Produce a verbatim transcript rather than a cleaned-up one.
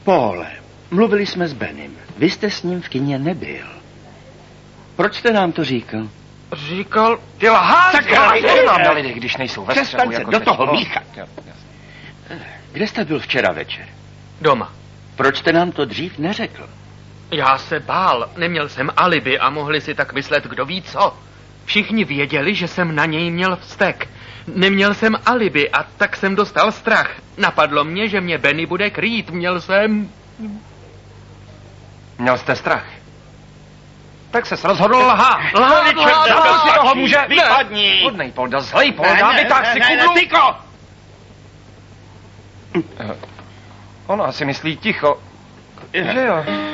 Paule, mluvili jsme s Benem. Vy jste s ním v kině nebyl. Proč jste nám to říkal? Říkal, ty lhář! Co nám na lidi, když nejsou ve střehu? Přestaň se jako do teď. toho míchat. Kde jste byl včera večer? Doma. Proč jste nám to dřív neřekl? Já se bál, neměl jsem alibi a mohli si tak myslet, kdo ví co. Všichni věděli, že jsem na něj měl vztek. Neměl jsem alibi a tak jsem dostal strach. Napadlo mě, že mě Benny bude krýt. Měl jsem... Měl jste strach? Tak ses rozhodl lhát. Lhát, lhát, Kdo si toho může? Vypadni! Hodnej Polda, zlej Polda, vytáh si kudlu. Tyko! On asi myslí ticho. Že jo?